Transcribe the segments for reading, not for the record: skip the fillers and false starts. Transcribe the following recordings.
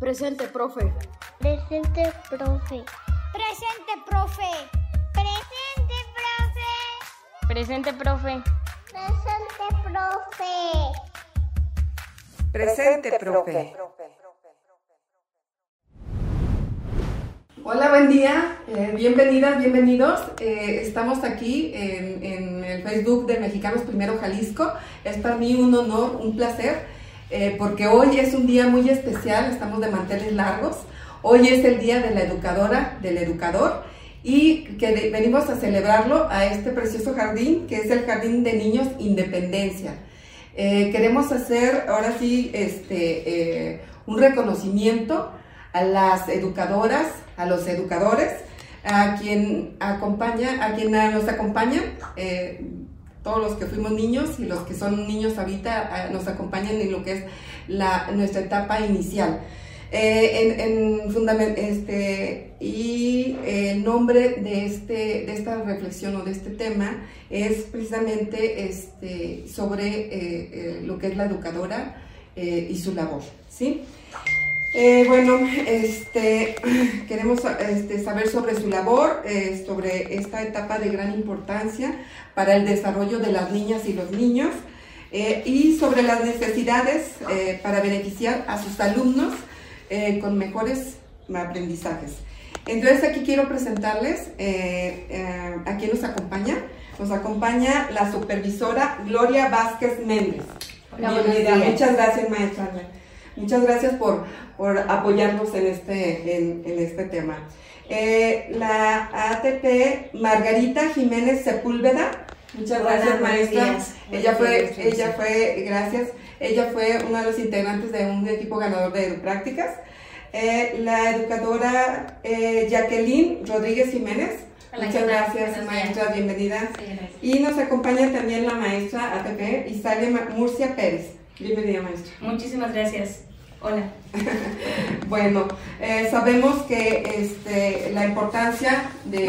Presente, profe. Presente, profe. Presente, profe. Presente, profe. Presente, profe. Presente, profe. Presente, profe. Hola, buen día. Bienvenidas, bienvenidos. Estamos aquí en el Facebook de Mexicanos Primero Jalisco. Es para mí un honor, un placer, porque hoy es un día muy especial. Estamos de manteles largos. Hoy es el día de la educadora, del educador, y que venimos a celebrarlo a este precioso jardín, que es el Jardín de Niños Independencia. Queremos hacer ahora sí un reconocimiento a las educadoras, a los educadores, a quien nos acompañan, todos los que fuimos niños y los que son niños ahorita nos acompañan en lo que es nuestra etapa inicial. Y el nombre de esta reflexión o de este tema es precisamente sobre lo que es la educadora y su labor, ¿sí? Queremos saber sobre su labor, sobre esta etapa de gran importancia para el desarrollo de las niñas y los niños, y sobre las necesidades para beneficiar a sus alumnos con mejores aprendizajes. Entonces aquí quiero presentarles a quién nos acompaña. Nos acompaña la supervisora Gloria Vázquez Méndez. Bienvenida. Muchas gracias, maestra. Muchas gracias por apoyarnos en este tema. La ATP Margarita Jiménez Sepúlveda. Muchas gracias, maestra. Ella fue una de los integrantes de un equipo ganador de prácticas. La educadora Jacqueline Rodríguez Jiménez. Hola, muchas gracias, maestra, bienvenida. Sí, y nos acompaña también la maestra ATP Isalia Murcia Pérez. Bienvenida, maestra. Muchísimas gracias. Hola. Bueno, sabemos que la importancia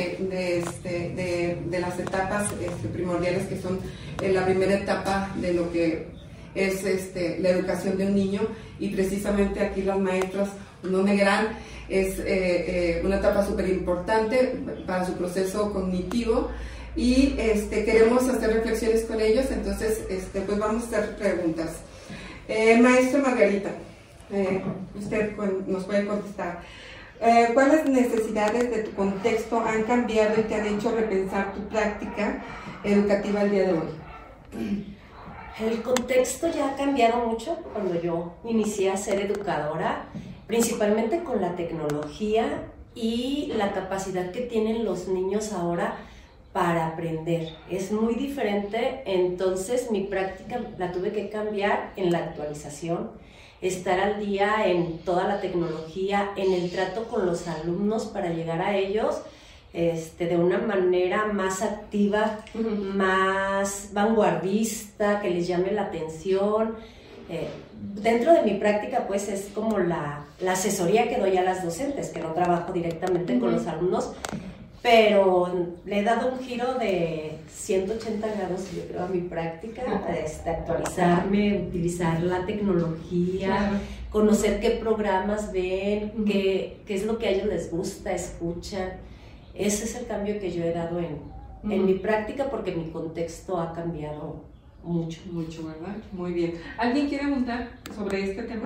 de las etapas primordiales, que son la primera etapa de lo que es la educación de un niño, y precisamente aquí las maestras no negarán, es una etapa súper importante para su proceso cognitivo, y queremos hacer reflexiones con ellos. Entonces pues vamos a hacer preguntas. Maestra Margarita, usted nos puede contestar. ¿Cuáles necesidades de tu contexto han cambiado y te han hecho repensar tu práctica educativa al día de hoy? El contexto ya ha cambiado mucho cuando yo inicié a ser educadora, principalmente con la tecnología y la capacidad que tienen los niños ahora para aprender. Es muy diferente, entonces mi práctica la tuve que cambiar en la actualización, estar al día en toda la tecnología, en el trato con los alumnos para llegar a ellos de una manera más activa, más vanguardista, que les llame la atención. Dentro de mi práctica pues es como la asesoría que doy a las docentes, que no trabajo directamente con los alumnos, pero le he dado un giro de 180 grados, yo creo, a mi práctica, actualizarme, utilizar la tecnología, conocer qué programas ven, qué es lo que a ellos les gusta, escuchan. Ese es el cambio que yo he dado en mi práctica, porque mi contexto ha cambiado mucho. Mucho, ¿verdad? Muy bien. ¿Alguien quiere preguntar sobre este tema?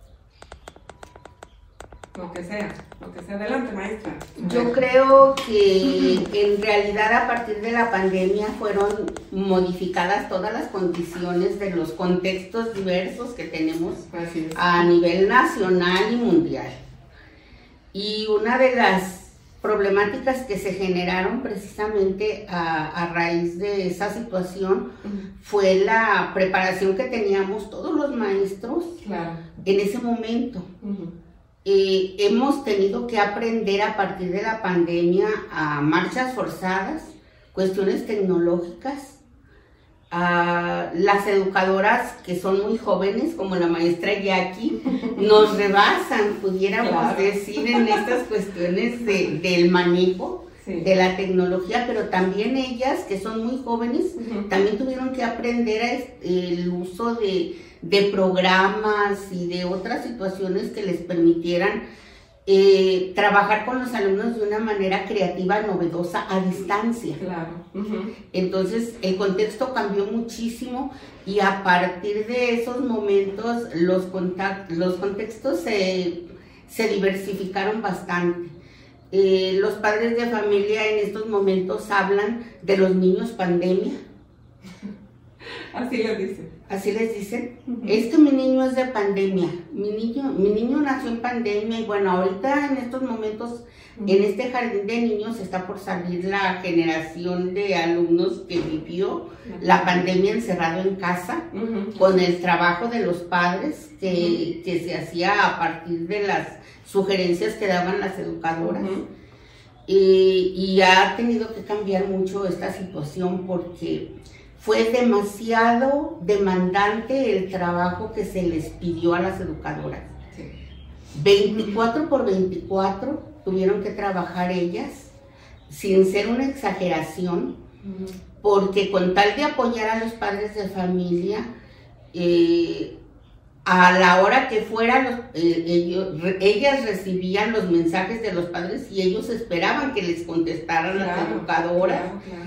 Lo que sea. Adelante, maestra. Yo creo que en realidad a partir de la pandemia fueron modificadas todas las condiciones de los contextos diversos que tenemos a nivel nacional y mundial. Y una de las problemáticas que se generaron precisamente a raíz de esa situación fue la preparación que teníamos todos los maestros en ese momento. Hemos tenido que aprender a partir de la pandemia a marchas forzadas, cuestiones tecnológicas. Las educadoras que son muy jóvenes, como la maestra Jackie, nos rebasan, pudiéramos decir, en estas cuestiones del manejo de la tecnología, pero también ellas, que son muy jóvenes, también tuvieron que aprender el uso de de programas y de otras situaciones que les permitieran trabajar con los alumnos de una manera creativa, novedosa, a distancia. Claro. Entonces el contexto cambió muchísimo y a partir de esos momentos los contextos se diversificaron bastante. Los padres de familia en estos momentos hablan de los niños pandemia. Así les dicen. Así les dicen. Es que mi niño es de pandemia. Mi niño nació en pandemia y bueno, ahorita en estos momentos, en este jardín de niños está por salir la generación de alumnos que vivió la pandemia encerrado en casa, con el trabajo de los padres que se hacía a partir de las sugerencias que daban las educadoras. Y ha tenido que cambiar mucho esta situación porque fue demasiado demandante el trabajo que se les pidió a las educadoras. 24/24 tuvieron que trabajar ellas, sin ser una exageración, porque con tal de apoyar a los padres de familia, a la hora que fuera, ellas recibían los mensajes de los padres y ellos esperaban que les contestaran las educadoras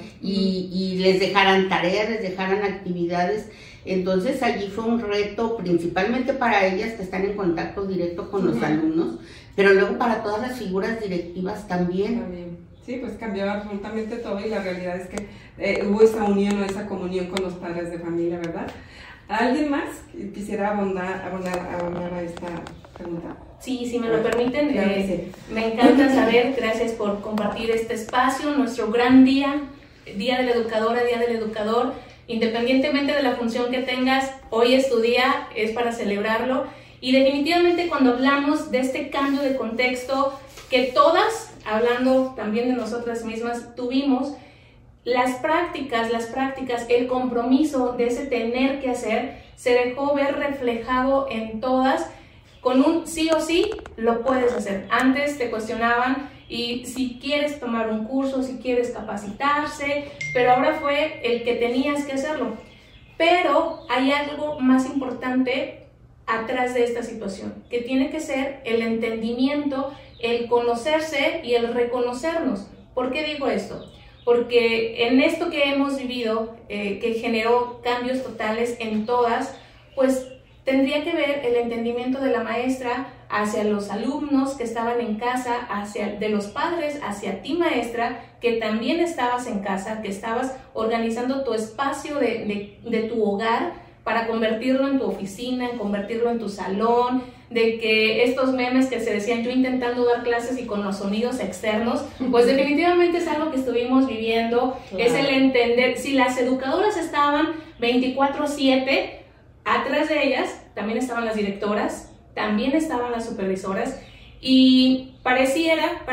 y les dejaran tareas, les dejaran actividades. Entonces allí fue un reto principalmente para ellas que están en contacto directo con los alumnos, pero luego para todas las figuras directivas también. Sí, pues cambió absolutamente todo y la realidad es que hubo esa unión o esa comunión con los padres de familia, ¿verdad? ¿Alguien más quisiera abonar a esta pregunta? Sí, si me lo permiten, Claro que sí. Me encanta saber, gracias por compartir este espacio, nuestro gran día, Día de la Educadora, Día del Educador. Independientemente de la función que tengas, hoy es tu día, es para celebrarlo. Y definitivamente cuando hablamos de este cambio de contexto que todas, hablando también de nosotras mismas, tuvimos, las prácticas, el compromiso de ese tener que hacer, se dejó ver reflejado en todas, con un sí o sí, lo puedes hacer. Antes te cuestionaban y si quieres tomar un curso, si quieres capacitarse, pero ahora fue el que tenías que hacerlo. Pero hay algo más importante atrás de esta situación, que tiene que ser el entendimiento, el conocerse y el reconocernos. ¿Por qué digo esto? Porque en esto que hemos vivido, que generó cambios totales en todas, pues tendría que ver el entendimiento de la maestra hacia los alumnos que estaban en casa, de los padres hacia ti maestra, que también estabas en casa, que estabas organizando tu espacio de tu hogar para convertirlo en tu oficina, en convertirlo en tu salón, de que estos memes que se decían yo intentando dar clases y con los sonidos externos, pues definitivamente es algo que estuvimos viviendo, es el entender, si las educadoras estaban 24/7, atrás de ellas también estaban las directoras, también estaban las supervisoras y pareciera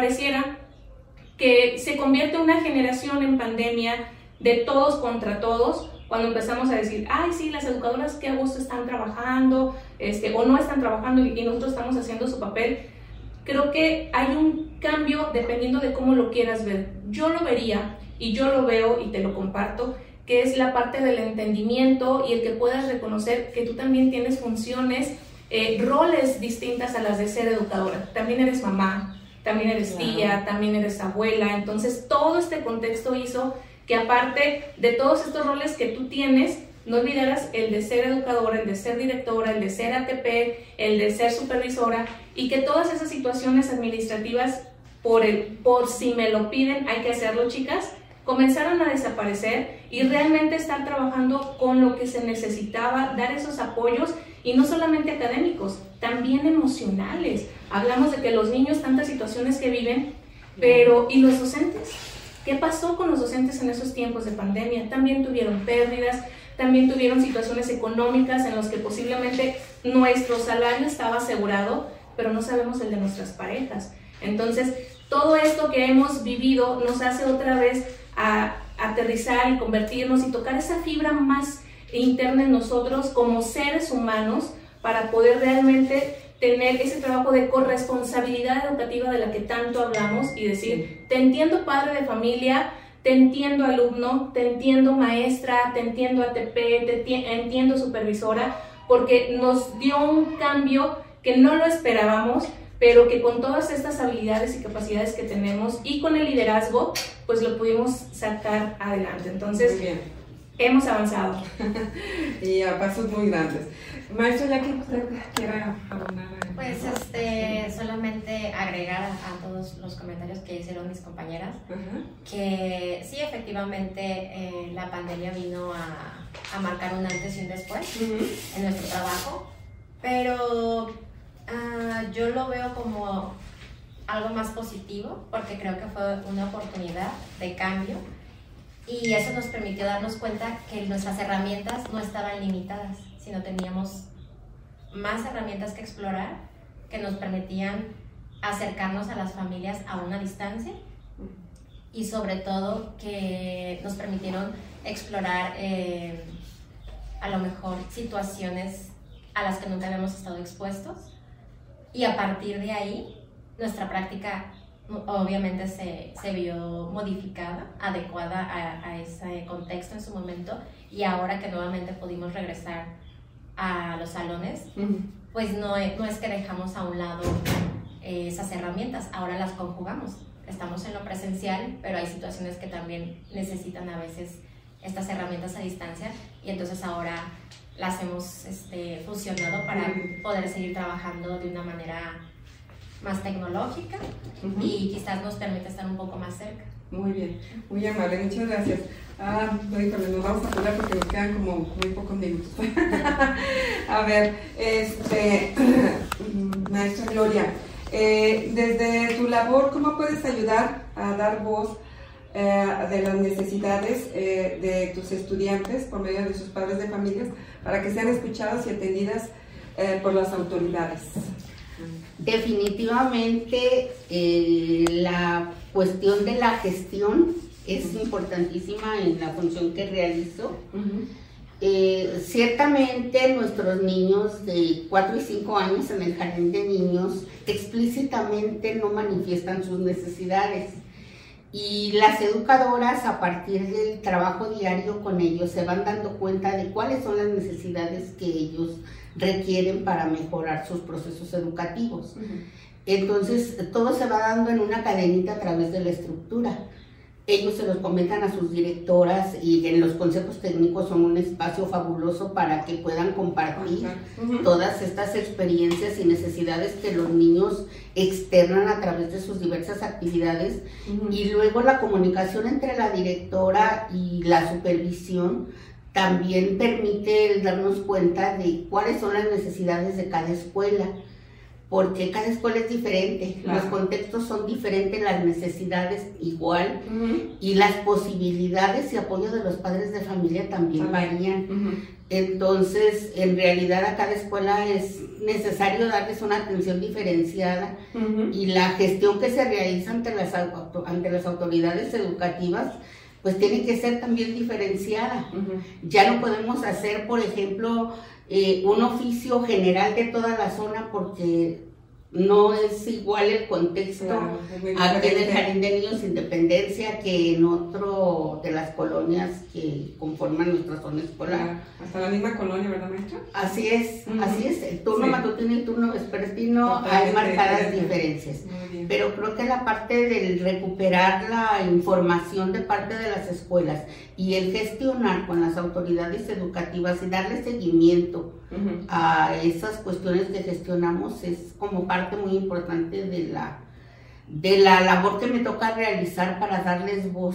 que se convierte una generación en pandemia de todos contra todos, cuando empezamos a decir, ay sí, las educadoras qué a gusto están trabajando, o no están trabajando y nosotros estamos haciendo su papel. Creo que hay un cambio dependiendo de cómo lo quieras ver. Yo lo vería y yo lo veo y te lo comparto, que es la parte del entendimiento y el que puedas reconocer que tú también tienes funciones, roles distintas a las de ser educadora. También eres mamá, también eres tía, también eres abuela. Entonces todo este contexto hizo que aparte de todos estos roles que tú tienes, no olvidaras el de ser educadora, el de ser directora, el de ser ATP, el de ser supervisora, y que todas esas situaciones administrativas, por si me lo piden, hay que hacerlo, chicas, comenzaron a desaparecer y realmente estar trabajando con lo que se necesitaba, dar esos apoyos, y no solamente académicos, también emocionales. Hablamos de que los niños, tantas situaciones que viven, pero ¿y los docentes? ¿Qué pasó con los docentes en esos tiempos de pandemia? También tuvieron pérdidas, también tuvieron situaciones económicas en las que posiblemente nuestro salario estaba asegurado, pero no sabemos el de nuestras parejas. Entonces, todo esto que hemos vivido nos hace otra vez a aterrizar y convertirnos y tocar esa fibra más interna en nosotros como seres humanos para poder realmente tener ese trabajo de corresponsabilidad educativa de la que tanto hablamos y decir, te entiendo padre de familia, te entiendo alumno, te entiendo maestra, te entiendo ATP, te entiendo supervisora, porque nos dio un cambio que no lo esperábamos, pero que con todas estas habilidades y capacidades que tenemos y con el liderazgo, pues lo pudimos sacar adelante. Entonces, hemos avanzado. Y a pasos muy grandes. Maestra, ya que usted quiera abonar. Pues solamente agregar a todos los comentarios que hicieron mis compañeras, que sí, efectivamente la pandemia vino a marcar un antes y un después en nuestro trabajo, pero yo lo veo como algo más positivo, porque creo que fue una oportunidad de cambio y eso nos permitió darnos cuenta que nuestras herramientas no estaban limitadas, sino teníamos más herramientas que explorar que nos permitían acercarnos a las familias a una distancia y sobre todo que nos permitieron explorar a lo mejor situaciones a las que nunca habíamos estado expuestos, y a partir de ahí nuestra práctica obviamente se vio modificada, adecuada a ese contexto en su momento, y ahora que nuevamente pudimos regresar a los salones, pues no es que dejamos a un lado esas herramientas, ahora las conjugamos. Estamos en lo presencial, pero hay situaciones que también necesitan a veces estas herramientas a distancia, y entonces ahora las hemos fusionado para poder seguir trabajando de una manera más tecnológica y quizás nos permite estar un poco más cerca. Muy bien, muy amable, muchas gracias. Nos vamos a apurar porque nos quedan como muy pocos minutos. A ver, maestra Gloria, desde tu labor, ¿cómo puedes ayudar a dar voz de las necesidades de tus estudiantes por medio de sus padres de familias para que sean escuchadas y atendidas por las autoridades? Definitivamente la cuestión de la gestión es importantísima en la función que realizo. Ciertamente nuestros niños de 4 y 5 años en el jardín de niños explícitamente no manifiestan sus necesidades, y las educadoras, a partir del trabajo diario con ellos, se van dando cuenta de cuáles son las necesidades que ellos requieren para mejorar sus procesos educativos. Entonces todo se va dando en una cadenita a través de la estructura. Ellos se los comentan a sus directoras, y en los consejos técnicos son un espacio fabuloso para que puedan compartir todas estas experiencias y necesidades que los niños externan a través de sus diversas actividades, y luego la comunicación entre la directora y la supervisión también permite el darnos cuenta de cuáles son las necesidades de cada escuela, porque cada escuela es diferente, los contextos son diferentes, las necesidades igual, y las posibilidades y apoyo de los padres de familia también varían. Entonces, en realidad a cada escuela es necesario darles una atención diferenciada, y la gestión que se realiza ante las autoridades educativas pues tiene que ser también diferenciada. Ya no podemos hacer, por ejemplo, un oficio general de toda la zona, porque no es igual el contexto aquí en el Jardín de Niños Independencia que en otro de las colonias que conforman nuestra zona escolar. Hasta la misma colonia, ¿verdad, maestra? Así es, así es. El turno matutino y el turno vespertino hay marcadas diferencias. Pero creo que la parte del recuperar la información de parte de las escuelas y el gestionar con las autoridades educativas y darle seguimiento a esas cuestiones que gestionamos es como parte muy importante de la labor que me toca realizar para darles voz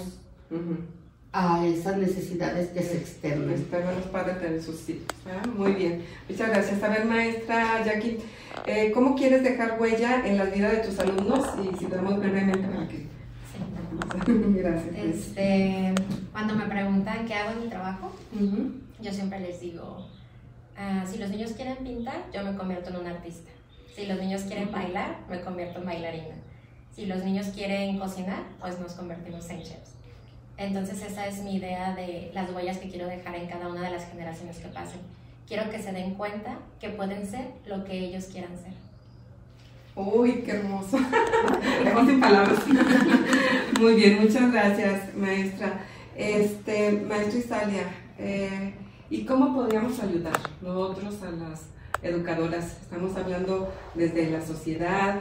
a esas necesidades que se externan. Los padres de sus hijos. Muy bien, muchas gracias. A ver, maestra Jackie, ¿cómo quieres dejar huella en la vida de tus alumnos? Y si podemos brevemente para que... Gracias. Cuando me preguntan qué hago en mi trabajo, yo siempre les digo, si los niños quieren pintar, yo me convierto en un artista. Si los niños quieren bailar, me convierto en bailarina. Si los niños quieren cocinar, pues nos convertimos en chefs. Entonces esa es mi idea de las huellas que quiero dejar en cada una de las generaciones que pasen. Quiero que se den cuenta que pueden ser lo que ellos quieran ser. Uy, qué hermoso. Dejamos sin palabras. Muy bien, muchas gracias, maestra. Maestra Isalia, ¿Y cómo podríamos ayudar nosotros a las educadoras? Estamos hablando desde la sociedad,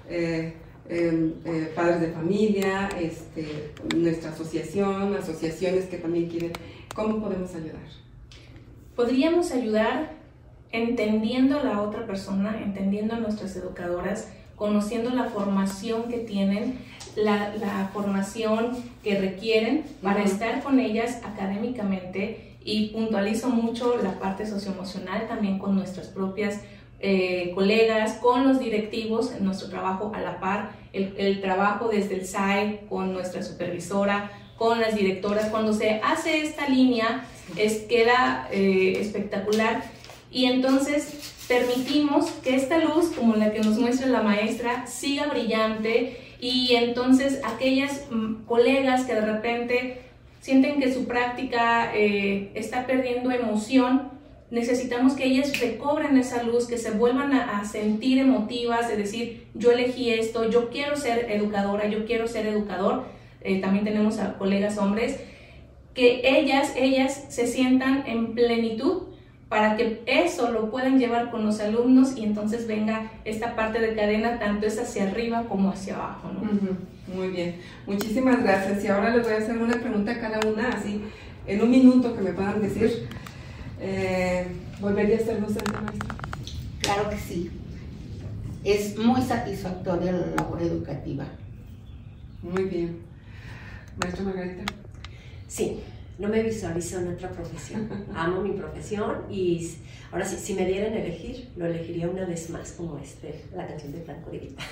padres de familia, nuestra asociación, asociaciones que también quieren. ¿Cómo podemos ayudar? Podríamos ayudar entendiendo a la otra persona, entendiendo a nuestras educadoras, conociendo la formación que tienen, la formación que requieren para estar con ellas académicamente, y puntualizo mucho la parte socioemocional también con nuestras propias colegas, con los directivos, en nuestro trabajo a la par, el trabajo desde el SAE con nuestra supervisora, con las directoras. Cuando se hace esta línea queda espectacular, y entonces permitimos que esta luz, como la que nos muestra la maestra, siga brillante, y entonces aquellas colegas que de repente sienten que su práctica está perdiendo emoción, necesitamos que ellas recobren esa luz, que se vuelvan a sentir emotivas, de decir, yo elegí esto, yo quiero ser educadora, yo quiero ser educador. También tenemos a colegas hombres, que ellas se sientan en plenitud, para que eso lo puedan llevar con los alumnos, y entonces venga esta parte de cadena, tanto es hacia arriba como hacia abajo, ¿no? Muy bien, muchísimas gracias. Y ahora les voy a hacer una pregunta a cada una, así en un minuto que me puedan decir. ¿Volvería a ser docente, maestra? Claro que sí. Es muy satisfactoria la labor educativa. Muy bien. Maestra Margarita. Sí, no me visualizo en otra profesión. Amo mi profesión, y ahora sí, si me dieran a elegir, lo elegiría una vez más, como la canción de Franco de Vita.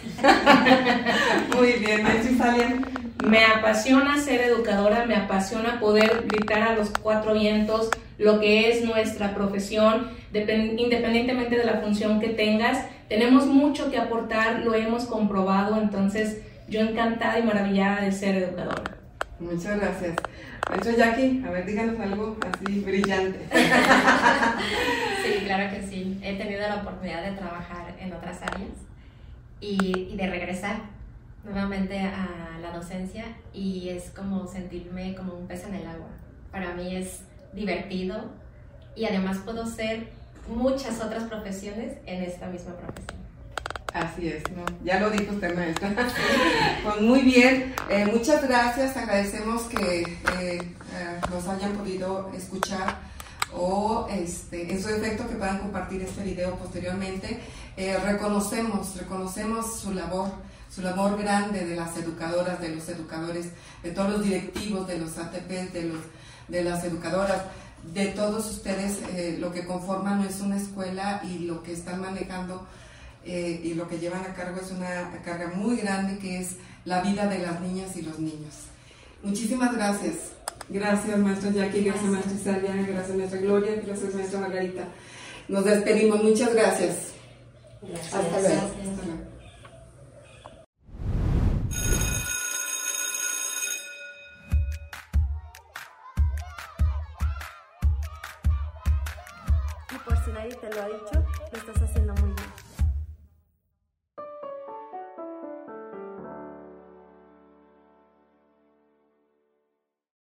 Muy bien, maestra Isalia. Me apasiona ser educadora, me apasiona poder gritar a los cuatro vientos lo que es nuestra profesión, independientemente de la función que tengas. Tenemos mucho que aportar, lo hemos comprobado, entonces yo encantada y maravillada de ser educadora. Muchas gracias. Maestra Jackie, a ver, díganos algo así brillante. Sí, claro que sí. He tenido la oportunidad de trabajar en otras áreas y de regresar nuevamente a la docencia, y es como sentirme como un pez en el agua. Para mí es divertido, y además puedo ser muchas otras profesiones en esta misma profesión. Así es, ¿no? Ya lo dijo usted, maestra. Pues muy bien, muchas gracias, agradecemos que nos hayan podido escuchar, o en su efecto que puedan compartir este video posteriormente. Reconocemos su labor grande de las educadoras, de los educadores, de todos los directivos, de los ATPs, de las educadoras, de todos ustedes. Lo que conforman no es una escuela, y lo que están manejando y lo que llevan a cargo es una carga muy grande, que es la vida de las niñas y los niños. Muchísimas gracias. Gracias, maestra Jackie, gracias, maestra Isalia, gracias, maestra Gloria, gracias, maestra Margarita. Nos despedimos, muchas gracias. Gracias. Hasta luego. Hasta luego. Y por si nadie te lo ha dicho, lo estás haciendo muy bien.